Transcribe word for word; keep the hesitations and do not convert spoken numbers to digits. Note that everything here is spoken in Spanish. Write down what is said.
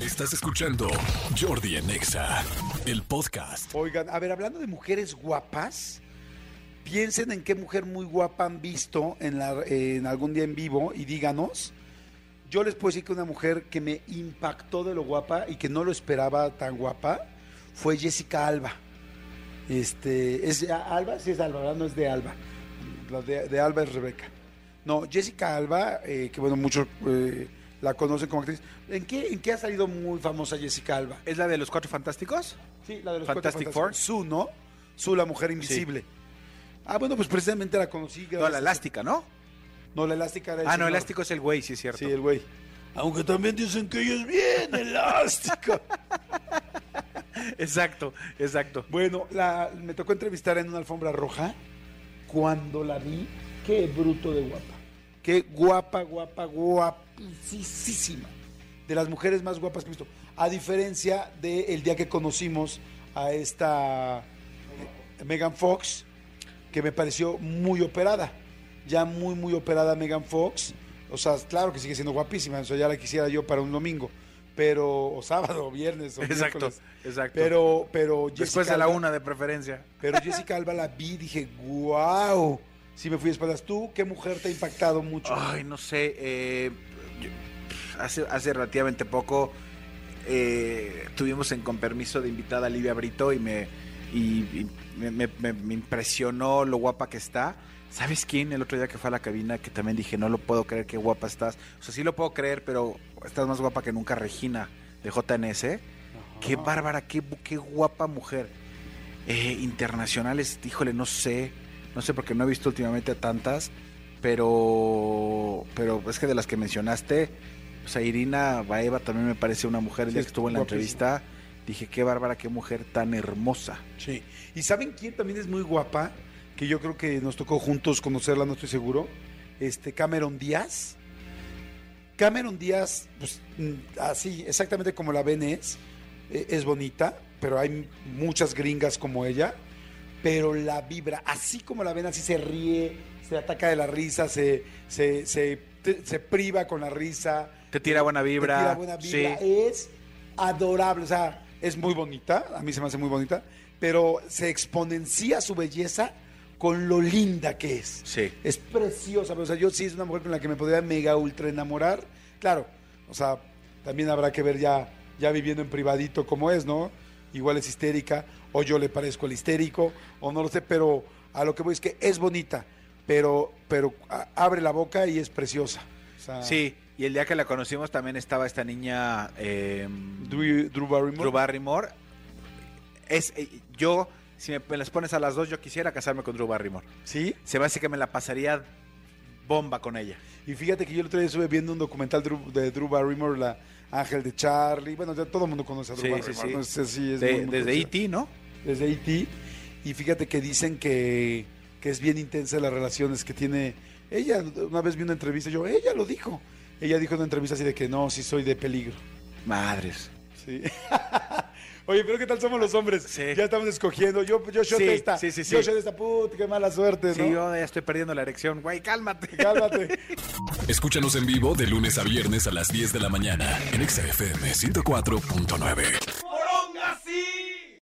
Estás escuchando Jordi en Exa, el podcast. Oigan, a ver, hablando de mujeres guapas, piensen en qué mujer muy guapa han visto en, la, en algún día en vivo y díganos. Yo les puedo decir que una mujer que me impactó de lo guapa y que no lo esperaba tan guapa fue Jessica Alba. Este, ¿es Alba? Sí es Alba, ¿verdad? No es de Alba. La de, de Alba es Rebeca. No, Jessica Alba, eh, que bueno, muchos eh, la conocen como actriz. ¿En qué, ¿En qué ha salido muy famosa Jessica Alba? ¿Es la de los Cuatro Fantásticos? Sí, la de los Fantastic Cuatro Four. Fantásticos. Su, ¿no? Su, la mujer invisible. Sí. Ah, bueno, pues precisamente la conocí. No, la elástica, ¿no? No, la elástica era el Ah, señor. no, elástico es el güey, sí es cierto. Sí, el güey. Aunque también dicen que ella es bien elástica. Exacto, exacto. Bueno, la, me tocó entrevistar en una alfombra roja. Cuando la vi, qué bruto de guapa. Qué guapa, guapa, guapísima. De las mujeres más guapas que he visto. A diferencia del día que conocimos a esta eh, Megan Fox, que me pareció muy operada. Ya muy, muy operada Megan Fox. O sea, claro que sigue siendo guapísima. O sea, ya la quisiera yo para un domingo. Pero, o sábado, o viernes, o Exacto, miércoles. exacto. Pero, pero Jessica Después de la Alba, una de preferencia. Pero Jessica Alba la vi y dije, wow. Sí me fui de espaldas. ¿Tú qué mujer te ha impactado mucho? Ay, no sé. Eh, yo, hace, hace relativamente poco eh, tuvimos en con permiso de invitada a Livia Brito y me, y, y me, me, me, me impresionó lo guapa que está. ¿Sabes quién? El otro día que fue a la cabina, que también dije, no lo puedo creer, qué guapa estás. O sea, sí lo puedo creer, pero estás más guapa que nunca, Regina, de J N S. Ajá. Qué bárbara, qué, qué guapa mujer. Eh, internacionales, híjole, no sé. No sé porque no he visto últimamente a tantas, pero pero es que de las que mencionaste, o sea, Irina Baeva también me parece una mujer, el sí, día que estuvo en la guapísima entrevista, dije, qué bárbara, qué mujer tan hermosa. Sí. ¿Y saben quién también es muy guapa? Que yo creo que nos tocó juntos conocerla, no estoy seguro. Este, Cameron Díaz. Cameron Díaz, pues así, exactamente como la ven es, es bonita, pero hay muchas gringas como ella, pero la vibra, así como la ven, así se ríe, se ataca de la risa, se, se, se, te, se priva con la risa. Te tira buena vibra. Te tira buena vibra, sí. Es adorable, o sea, es muy bonita, a mí se me hace muy bonita, pero se exponencia su belleza con lo linda que es. Sí. Es preciosa, pero, o sea, yo sí es una mujer con la que me podría mega ultra enamorar. Claro, o sea, también habrá que ver ya, ya viviendo en privadito cómo es, ¿no? Igual es histérica, o yo le parezco el histérico, o no lo sé, pero a lo que voy es que es bonita, pero, pero a, abre la boca y es preciosa. O sea, sí, y el día que la conocimos también estaba esta niña... Eh, Drew, Drew Barrymore. Drew Barrymore. Es, eh, yo... Si me, me las pones a las dos, yo quisiera casarme con Drew Barrymore. ¿Sí? Se me hace que me la pasaría bomba con ella. Y fíjate que yo el otro día estuve viendo un documental de Drew Barrymore, la Ángel de Charlie. Bueno, ya todo el mundo conoce a Drew sí, Barrymore. Sí, sí. No sé si es de, muy, muy desde E T, ¿no? Desde E T. Y fíjate que dicen que, que es bien intensa las relaciones que tiene. Ella, una vez vi una entrevista, yo, ella lo dijo. Ella dijo en una entrevista así de que no, sí soy de peligro. Madres. Sí. Oye, pero ¿qué tal somos los hombres? Sí. Ya estamos escogiendo. Yo, yo shot sí, esta. Sí, sí, sí. Yo shot esta. Puta, qué mala suerte, ¿no? Sí, yo ya estoy perdiendo la erección. Güey, cálmate. Cálmate. Escúchanos en vivo de lunes a viernes a las diez de la mañana en Exa F M ciento cuatro punto nueve.